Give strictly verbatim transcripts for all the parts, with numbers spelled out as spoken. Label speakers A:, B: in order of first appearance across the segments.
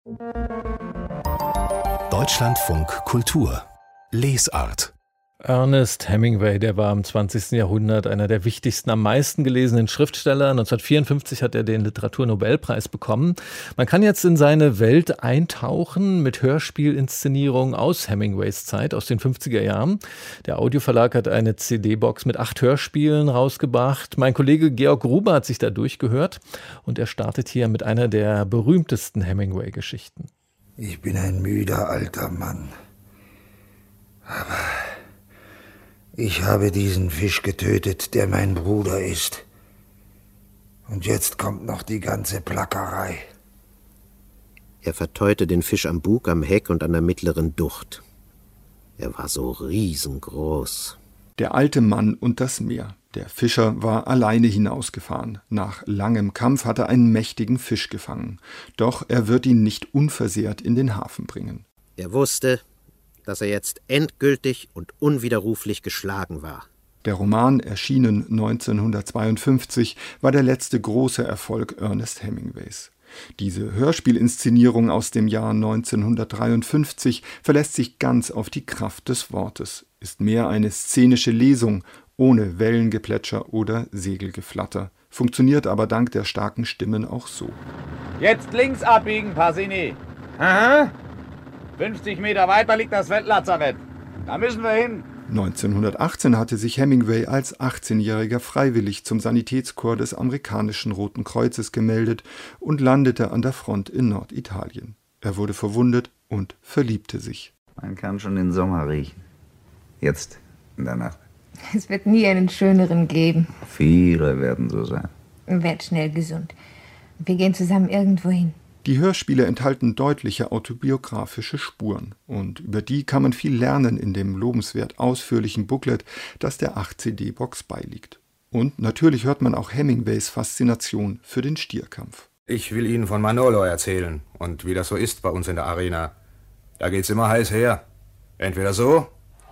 A: Deutschlandfunk Kultur Lesart.
B: Ernest Hemingway, der war im zwanzigsten Jahrhundert einer der wichtigsten, am meisten gelesenen Schriftsteller. neunzehnhundertvierundfünfzig hat er den Literaturnobelpreis bekommen. Man kann jetzt in seine Welt eintauchen mit Hörspielinszenierungen aus Hemingways Zeit, aus den fünfziger Jahren. Der Audioverlag hat eine C D-Box mit acht Hörspielen rausgebracht. Mein Kollege Georg Gruber hat sich da durchgehört und er startet hier mit einer der berühmtesten Hemingway-Geschichten.
C: Ich bin ein müder alter Mann, aber ich habe diesen Fisch getötet, der mein Bruder ist. Und jetzt kommt noch die ganze Plackerei.
D: Er verteute den Fisch am Bug, am Heck und an der mittleren Ducht. Er war so riesengroß.
E: Der alte Mann und das Meer. Der Fischer war alleine hinausgefahren. Nach langem Kampf hat er einen mächtigen Fisch gefangen. Doch er wird ihn nicht unversehrt in den Hafen bringen.
D: Er wusste, dass er jetzt endgültig und unwiderruflich geschlagen war.
E: Der Roman, erschienen neunzehnhundertzweiundfünfzig, war der letzte große Erfolg Ernest Hemingways. Diese Hörspielinszenierung aus dem Jahr neunzehnhundertdreiundfünfzig verlässt sich ganz auf die Kraft des Wortes, ist mehr eine szenische Lesung, ohne Wellengeplätscher oder Segelgeflatter, funktioniert aber dank der starken Stimmen auch so.
F: Jetzt links abbiegen, Pasini. Aha. fünfzig Meter weiter liegt das Weltlazarett. Da müssen wir hin.
E: neunzehnhundertachtzehn hatte sich Hemingway als achtzehnjähriger freiwillig zum Sanitätskorps des amerikanischen Roten Kreuzes gemeldet und landete an der Front in Norditalien. Er wurde verwundet und verliebte sich.
G: Man kann schon den Sommer riechen. Jetzt, in der Nacht.
H: Es wird nie einen schöneren geben.
G: Viele werden so sein.
H: Werd schnell gesund. Wir gehen zusammen irgendwo hin.
E: Die Hörspiele enthalten deutliche autobiografische Spuren und über die kann man viel lernen in dem lobenswert ausführlichen Booklet, das der acht C D-Box beiliegt. Und natürlich hört man auch Hemingways Faszination für den Stierkampf.
I: Ich will Ihnen von Manolo erzählen und wie das so ist bei uns in der Arena. Da geht's immer heiß her. Entweder so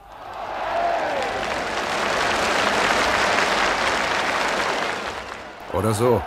I: oder so.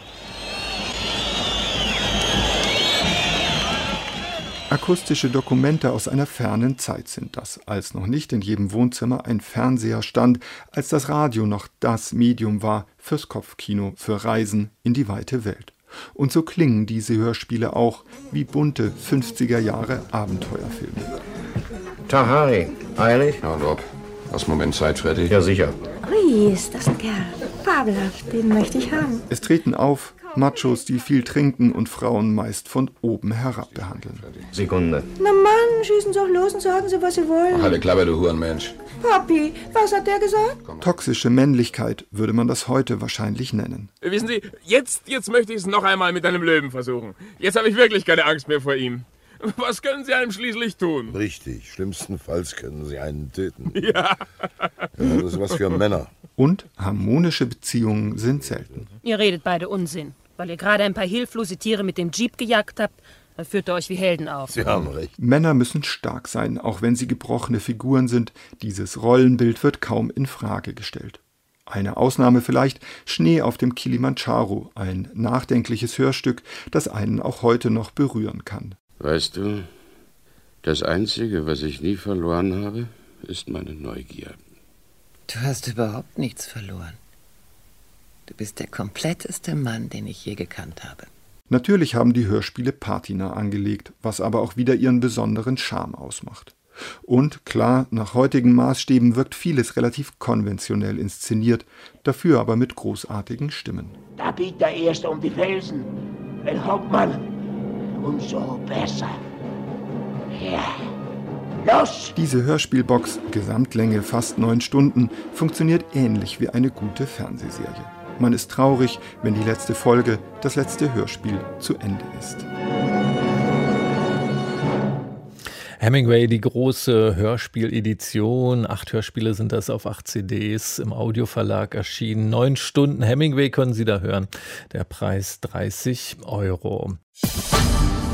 E: Akustische Dokumente aus einer fernen Zeit sind das, als noch nicht in jedem Wohnzimmer ein Fernseher stand, als das Radio noch das Medium war fürs Kopfkino, für Reisen in die weite Welt. Und so klingen diese Hörspiele auch wie bunte fünfziger Jahre Abenteuerfilme.
J: Tag, Harry. Eilig?
K: Ja, und ob. Hast du einen Moment Zeit, Freddy?
J: Ja, sicher.
L: Ui, ist das ein Kerl. Fabelhaft, den möchte ich haben.
E: Es treten auf Machos, die viel trinken und Frauen meist von oben herab behandeln.
J: Sekunde.
L: Na Mann, schießen Sie auch los und sagen Sie, was Sie wollen.
K: Ach, halt Klappe, du Hurenmensch.
L: Papi, was hat der gesagt?
E: Toxische Männlichkeit würde man das heute wahrscheinlich nennen.
M: Wissen Sie, jetzt, jetzt möchte ich es noch einmal mit einem Löwen versuchen. Jetzt habe ich wirklich keine Angst mehr vor ihm. Was können Sie einem schließlich tun?
N: Richtig, schlimmstenfalls können Sie einen töten.
M: Ja.
N: Ja, das ist was für Männer.
E: Und harmonische Beziehungen sind selten.
O: Ihr redet beide Unsinn, weil ihr gerade ein paar hilflose Tiere mit dem Jeep gejagt habt. Da führt ihr euch wie Helden auf.
N: Sie haben recht.
E: Männer müssen stark sein, auch wenn sie gebrochene Figuren sind. Dieses Rollenbild wird kaum in Frage gestellt. Eine Ausnahme vielleicht, Schnee auf dem Kilimandscharo, ein nachdenkliches Hörstück, das einen auch heute noch berühren kann.
P: Weißt du, das Einzige, was ich nie verloren habe, ist meine Neugier.
Q: Du hast überhaupt nichts verloren. Du bist der kompletteste Mann, den ich je gekannt habe.
E: Natürlich haben die Hörspiele Patina angelegt, was aber auch wieder ihren besonderen Charme ausmacht. Und klar, nach heutigen Maßstäben wirkt vieles relativ konventionell inszeniert, dafür aber mit großartigen Stimmen.
R: Da biegt er erst um die Felsen. Ein Hauptmann. Umso besser. Ja. Los!
E: Diese Hörspielbox, Gesamtlänge fast neun Stunden, funktioniert ähnlich wie eine gute Fernsehserie. Man ist traurig, wenn die letzte Folge, das letzte Hörspiel zu Ende ist.
B: Hemingway, die große Hörspieledition. Acht Hörspiele sind das auf acht C Ds im Audioverlag erschienen. Neun Stunden Hemingway können Sie da hören. Der Preis dreißig Euro.